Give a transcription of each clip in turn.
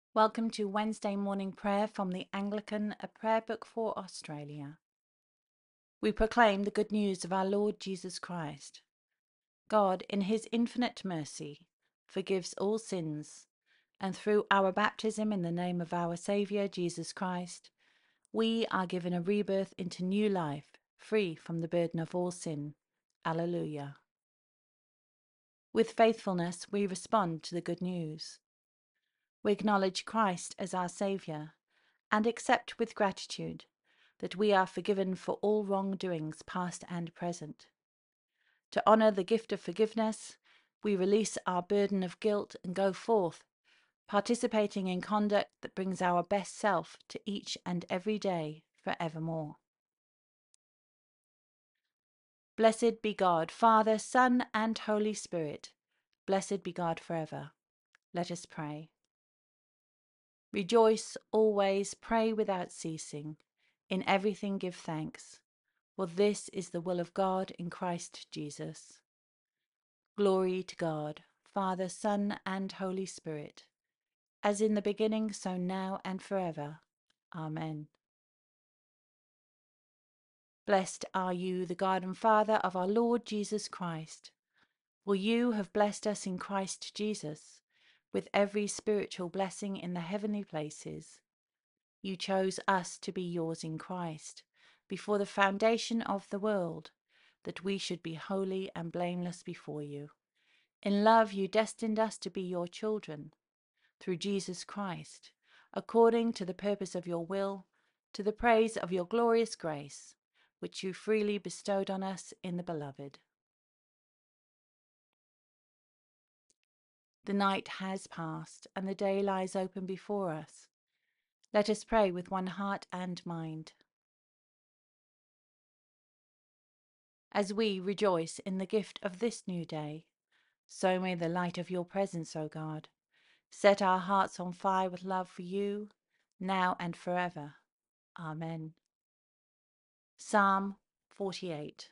Welcome to Wednesday morning prayer from the Anglican, a prayer book for Australia. We proclaim the good news of our Lord Jesus Christ. God, in his infinite mercy, forgives all sins, and through our baptism in the name of our Saviour Jesus Christ, we are given a rebirth into new life, free from the burden of all sin. Alleluia. With faithfulness, we respond to the good news. We acknowledge Christ as our Saviour and accept with gratitude that we are forgiven for all wrongdoings, past and present. To honour the gift of forgiveness, we release our burden of guilt and go forth, participating in conduct that brings our best self to each and every day for evermore. Blessed be God, Father, Son, and Holy Spirit. Blessed be God forever. Let us pray. Rejoice always, pray without ceasing. In everything give thanks, for this is the will of God in Christ Jesus. Glory to God, Father, Son, and Holy Spirit, as in the beginning, so now and forever. Amen. Blessed are you, the God and Father of our Lord Jesus Christ, for you have blessed us in Christ Jesus with every spiritual blessing in the heavenly places. You chose us to be yours in Christ before the foundation of the world, that we should be holy and blameless before you. In love you destined us to be your children, through Jesus Christ, according to the purpose of your will, to the praise of your glorious grace, which you freely bestowed on us in the Beloved. The night has passed, and the day lies open before us. Let us pray with one heart and mind. As we rejoice in the gift of this new day, so may the light of your presence, O God, set our hearts on fire with love for you, now and forever. Amen. Psalm 48.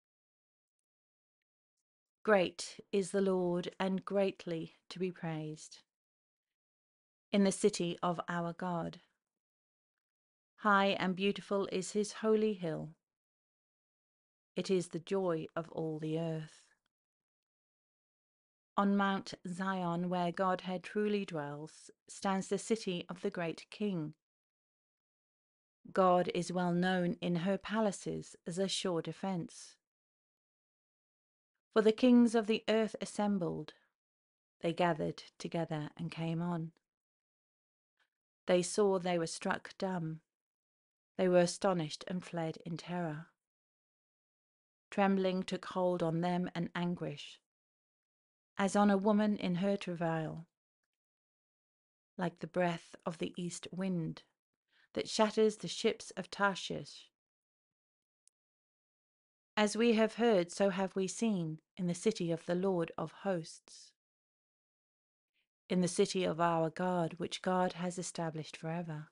Great is the Lord, and greatly to be praised, in the city of our God. High and beautiful is his holy hill. It is the joy of all the earth. On Mount Zion, where Godhead truly dwells, stands the city of the great King. God is well known in her palaces as a sure defence. For the kings of the earth assembled, they gathered together and came on. They saw, they were struck dumb. They were astonished and fled in terror. Trembling took hold on them and anguish, as on a woman in her travail, like the breath of the east wind that shatters the ships of Tarshish. As we have heard, so have we seen in the city of the Lord of hosts, in the city of our God, which God has established forever.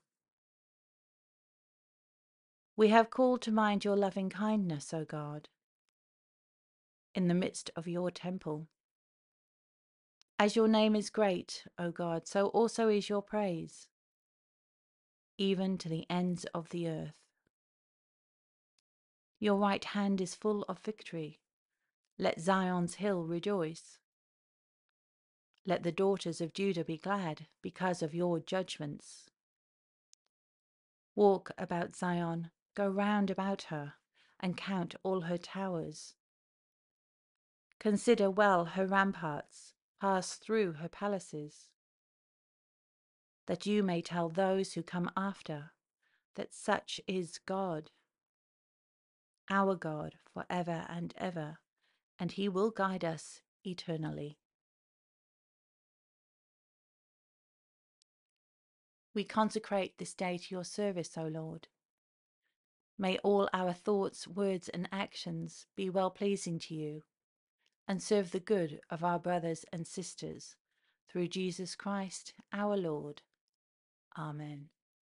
We have called to mind your loving kindness, O God, in the midst of your temple. As your name is great, O God, so also is your praise, even to the ends of the earth. Your right hand is full of victory. Let Zion's hill rejoice. Let the daughters of Judah be glad because of your judgments. Walk about Zion, go round about her, and count all her towers. Consider well her ramparts, pass through her palaces, that you may tell those who come after that such is God, our God, for ever and ever, and he will guide us eternally. We consecrate this day to your service, O Lord. May all our thoughts, words, and actions be well-pleasing to you, and serve the good of our brothers and sisters, through Jesus Christ our Lord. Amen.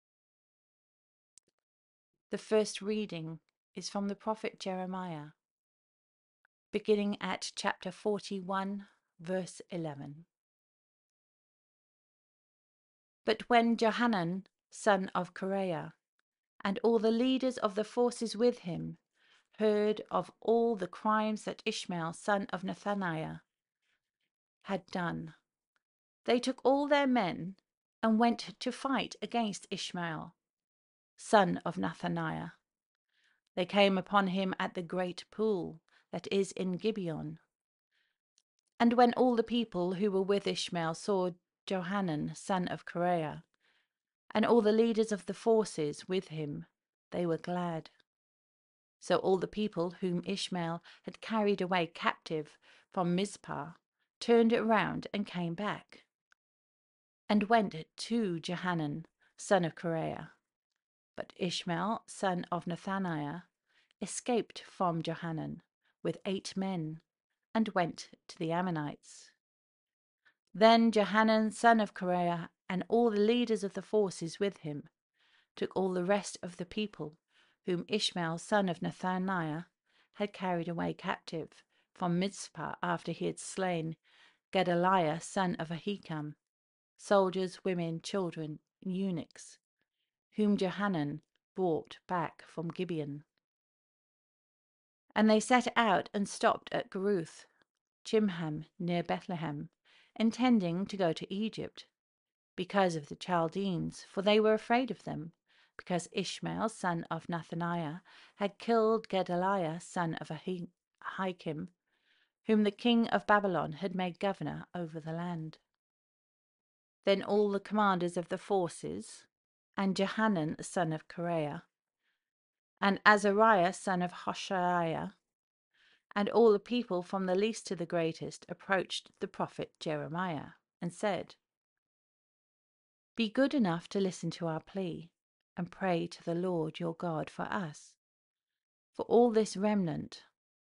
The first reading is from the prophet Jeremiah, beginning at chapter 41, verse 11. But when Johanan, son of Kareah, and all the leaders of the forces with him heard of all the crimes that Ishmael, son of Nethaniah, had done, they took all their men and went to fight against Ishmael, son of Nethaniah. They came upon him at the great pool that is in Gibeon. And when all the people who were with Ishmael saw Johanan, son of Kareah, and all the leaders of the forces with him, they were glad. So all the people whom Ishmael had carried away captive from Mizpah turned around and came back, and went to Johanan, son of Kareah. But Ishmael, son of Nethaniah, escaped from Johanan with 8 men, and went to the Ammonites. Then Johanan, son of Kareah, and all the leaders of the forces with him took all the rest of the people whom Ishmael, son of Nethaniah, had carried away captive from Mizpah after he had slain Gedaliah, son of Ahikam, soldiers, women, children, and eunuchs, whom Johanan brought back from Gibeon. And they set out and stopped at Geruth, Chimham, near Bethlehem, intending to go to Egypt, because of the Chaldeans, for they were afraid of them, because Ishmael, son of Nethaniah, had killed Gedaliah, son of Ahikam, whom the king of Babylon had made governor over the land. Then all the commanders of the forces, and Johanan, son of Kareah, and Azariah, son of Hoshaiah, and all the people from the least to the greatest approached the prophet Jeremiah, and said, "Be good enough to listen to our plea, and pray to the Lord your God for us, for all this remnant.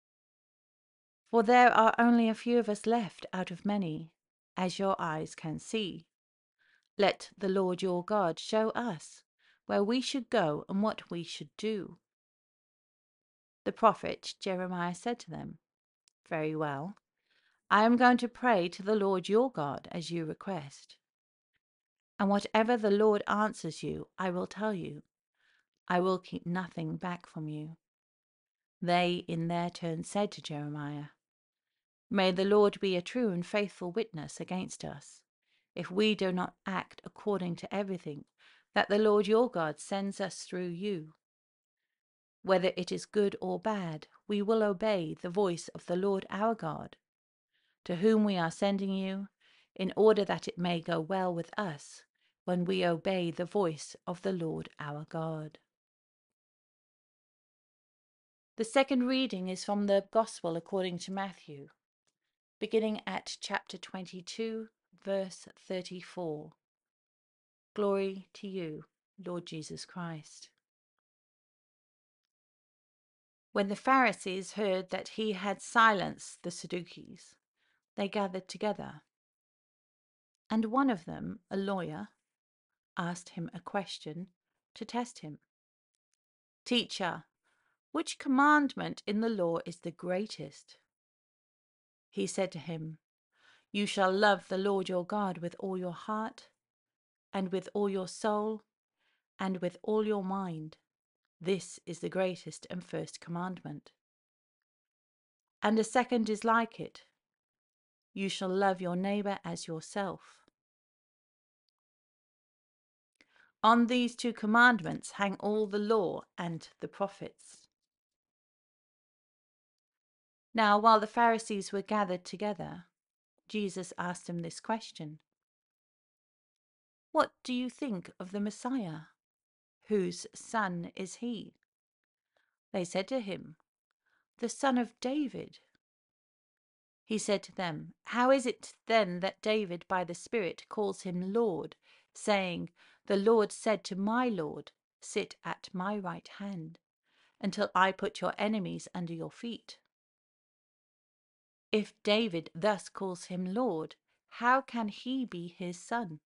For there are only a few of us left out of many, as your eyes can see. Let the Lord your God show us where we should go and what we should do." The prophet Jeremiah said to them, "Very well, I am going to pray to the Lord your God as you request. And whatever the Lord answers you, I will tell you. I will keep nothing back from you." They in their turn said to Jeremiah, "May the Lord be a true and faithful witness against us, if we do not act according to everything that the Lord your God sends us through you. Whether it is good or bad, we will obey the voice of the Lord our God, to whom we are sending you, in order that it may go well with us when we obey the voice of the Lord our God." The second reading is from the Gospel according to Matthew, beginning at chapter 22, verse 34. Glory to you, Lord Jesus Christ. When the Pharisees heard that he had silenced the Sadducees, they gathered together. And one of them, a lawyer, asked him a question to test him. "Teacher, which commandment in the law is the greatest?" He said to him, "You shall love the Lord your God with all your heart, and with all your soul, and with all your mind. This is the greatest and first commandment. And a second is like it. You shall love your neighbor as yourself. On these 2 commandments hang all the law and the prophets." Now, while the Pharisees were gathered together, Jesus asked them this question: "What do you think of the Messiah? Whose son is he?" They said to him, "The son of David." He said to them, "How is it then that David by the Spirit calls him Lord, saying, 'The Lord said to my Lord, sit at my right hand, until I put your enemies under your feet'? If David thus calls him Lord, how can he be his son?"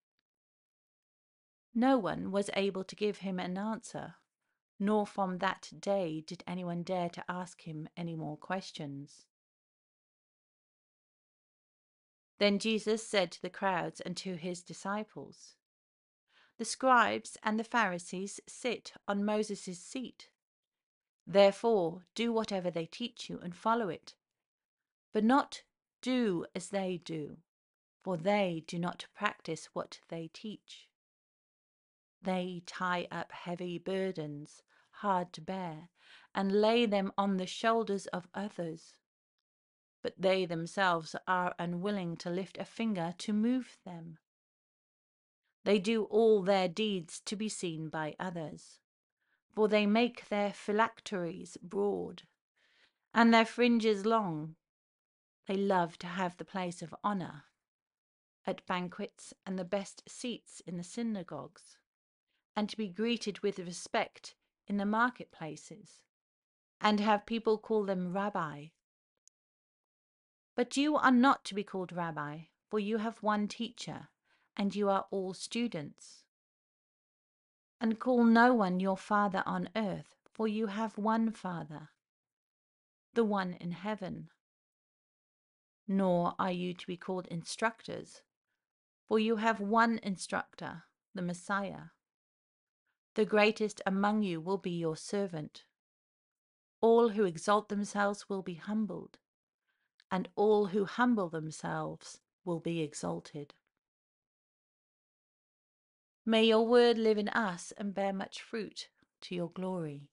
No one was able to give him an answer, nor from that day did anyone dare to ask him any more questions. Then Jesus said to the crowds and to his disciples, The scribes and the Pharisees sit on Moses' seat. Therefore, do whatever they teach you and follow it. But not do as they do, for they do not practice what they teach. They tie up heavy burdens, hard to bear, and lay them on the shoulders of others. But they themselves are unwilling to lift a finger to move them. They do all their deeds to be seen by others, for they make their phylacteries broad, and their fringes long. They love to have the place of honour at banquets and the best seats in the synagogues, and to be greeted with respect in the marketplaces, and have people call them Rabbi. But you are not to be called Rabbi, for you have one teacher, and you are all students. And call no one your Father on earth, for you have one Father, the one in heaven. Nor are you to be called instructors, for you have one instructor, the Messiah. The greatest among you will be your servant. All who exalt themselves will be humbled, and all who humble themselves will be exalted. May your word live in us and bear much fruit to your glory.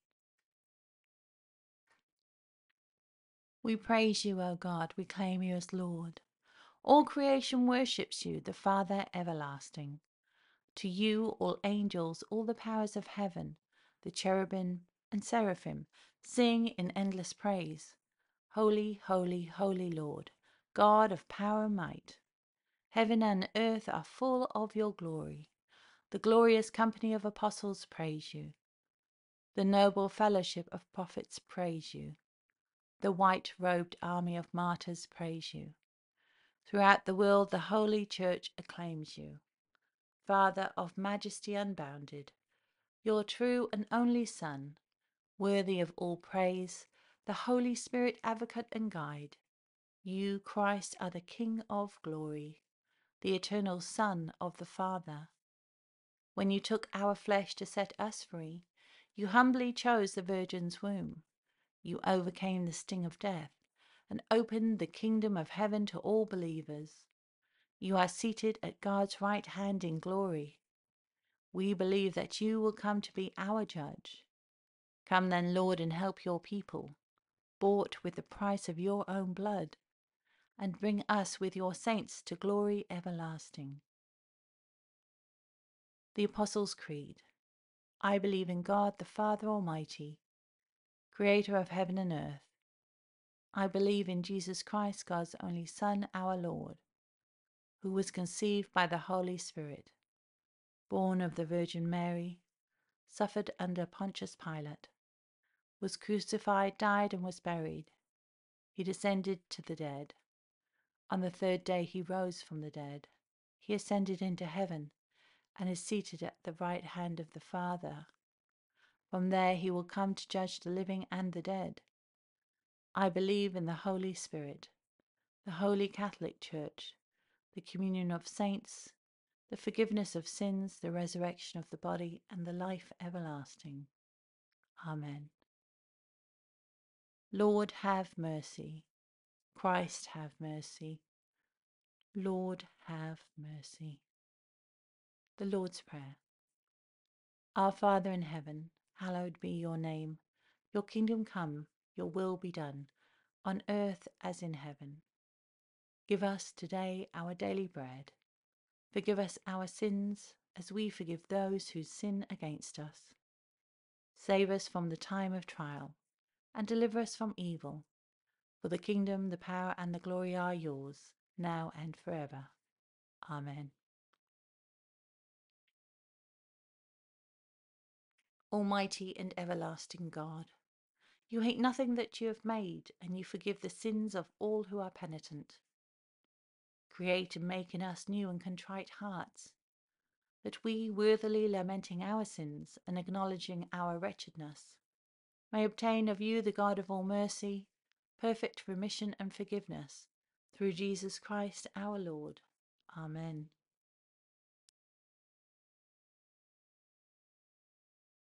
We praise you, O God, we claim you as Lord. All creation worships you, the Father everlasting. To you all angels, all the powers of heaven, the cherubim and seraphim, sing in endless praise. Holy, holy, holy Lord, God of power and might. Heaven and earth are full of your glory. The glorious company of apostles praise you. The noble fellowship of prophets praise you. The white-robed army of martyrs praise you. Throughout the world the Holy Church acclaims you. Father of majesty unbounded, your true and only Son, worthy of all praise, the Holy Spirit advocate and guide. You, Christ, are the King of glory, the eternal Son of the Father. When you took our flesh to set us free, you humbly chose the Virgin's womb. You overcame the sting of death and opened the kingdom of heaven to all believers. You are seated at God's right hand in glory. We believe that you will come to be our judge. Come then, Lord, and help your people, bought with the price of your own blood, and bring us with your saints to glory everlasting. The Apostles' Creed. I believe in God the Father Almighty, creator of heaven and earth. I believe in Jesus Christ, God's only Son, our Lord, who was conceived by the Holy Spirit, born of the Virgin Mary, suffered under Pontius Pilate, was crucified, died, and was buried. He descended to the dead. On the third day he rose from the dead. He ascended into heaven and is seated at the right hand of the Father. From there he will come to judge the living and the dead. I believe in the Holy Spirit, the Holy Catholic Church, the communion of saints, the forgiveness of sins, the resurrection of the body, and the life everlasting. Amen. Lord, have mercy. Christ, have mercy. Lord, have mercy. The Lord's Prayer. Our Father in heaven, hallowed be your name. Your kingdom come, your will be done, on earth as in heaven. Give us today our daily bread. Forgive us our sins, as we forgive those who sin against us. Save us from the time of trial, and deliver us from evil. For the kingdom, the power, and the glory are yours, now and forever. Amen. Almighty and everlasting God, you hate nothing that you have made, and you forgive the sins of all who are penitent. Create and make in us new and contrite hearts, that we, worthily lamenting our sins and acknowledging our wretchedness, may obtain of you, the God of all mercy, perfect remission and forgiveness, through Jesus Christ our Lord. Amen.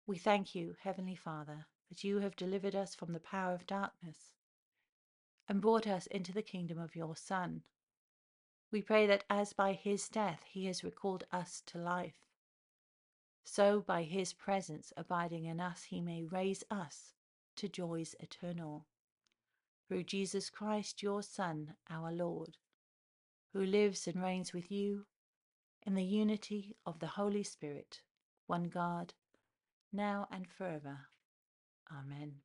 We thank you, Heavenly Father, that you have delivered us from the power of darkness and brought us into the kingdom of your Son. We pray that as by his death he has recalled us to life, so by his presence abiding in us he may raise us to joys eternal. Through Jesus Christ, your Son, our Lord, who lives and reigns with you in the unity of the Holy Spirit, one God, now and forever. Amen.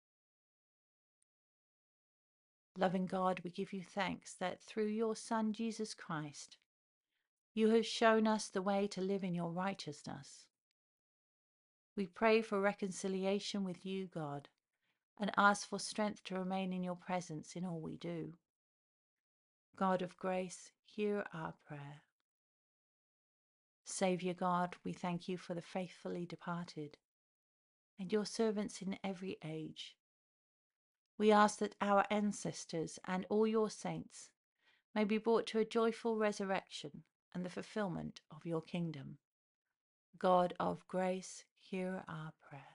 Loving God, we give you thanks that through your Son, Jesus Christ, you have shown us the way to live in your righteousness. We pray for reconciliation with you, God, and ask for strength to remain in your presence in all we do. God of grace, hear our prayer. Saviour God, we thank you for the faithfully departed and your servants in every age. We ask that our ancestors and all your saints may be brought to a joyful resurrection and the fulfillment of your kingdom. God of grace, hear our prayer.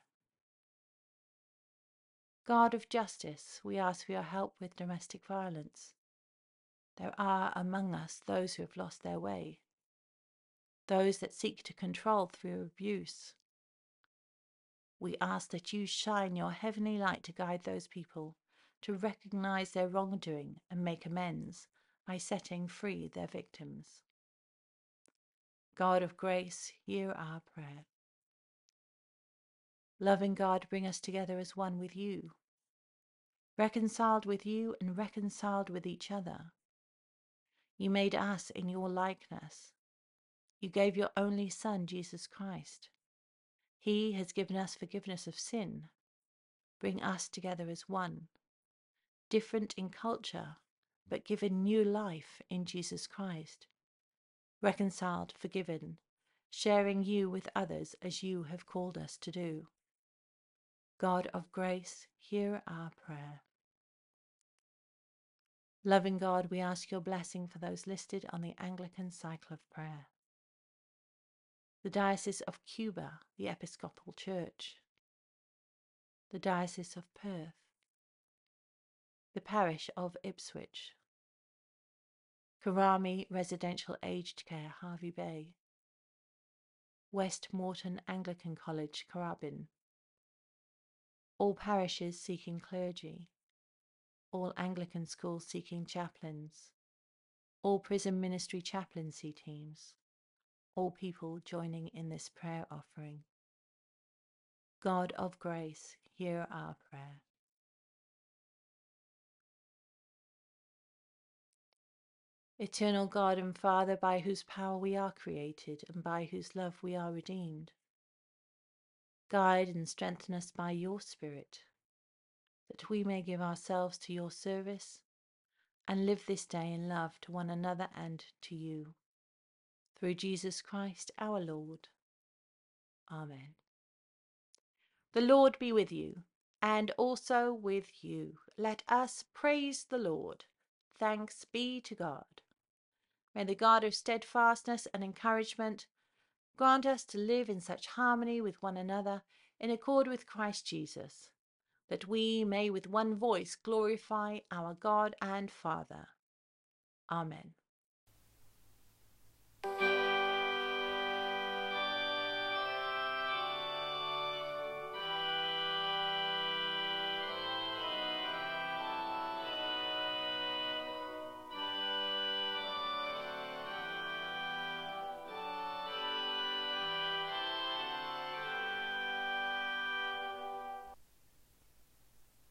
God of justice, we ask for your help with domestic violence. There are among us those who have lost their way, those that seek to control through abuse. We ask that you shine your heavenly light to guide those people to recognize their wrongdoing and make amends by setting free their victims. God of grace, hear our prayer. Loving God, bring us together as one with you, reconciled with you and reconciled with each other. You made us in your likeness. You gave your only Son, Jesus Christ. He has given us forgiveness of sin. Bring us together as one, different in culture, but given new life in Jesus Christ. Reconciled, forgiven, sharing you with others as you have called us to do. God of grace, hear our prayer. Loving God, we ask your blessing for those listed on the Anglican Cycle of Prayer. The Diocese of Cuba, the Episcopal Church. The Diocese of Perth. The Parish of Ipswich. Karami Residential Aged Care, Hervey Bay. West Moreton Anglican College, Carabin. All parishes seeking clergy. All Anglican schools seeking chaplains. All prison ministry chaplaincy teams. All people joining in this prayer offering. God of grace, hear our prayer. Eternal God and Father, by whose power we are created and by whose love we are redeemed, guide and strengthen us by your Spirit, that we may give ourselves to your service and live this day in love to one another and to you. Through Jesus Christ our Lord. Amen. The Lord be with you, and also with you. Let us praise the Lord. Thanks be to God. May the God of steadfastness and encouragement grant us to live in such harmony with one another in accord with Christ Jesus, that we may with one voice glorify our God and Father. Amen.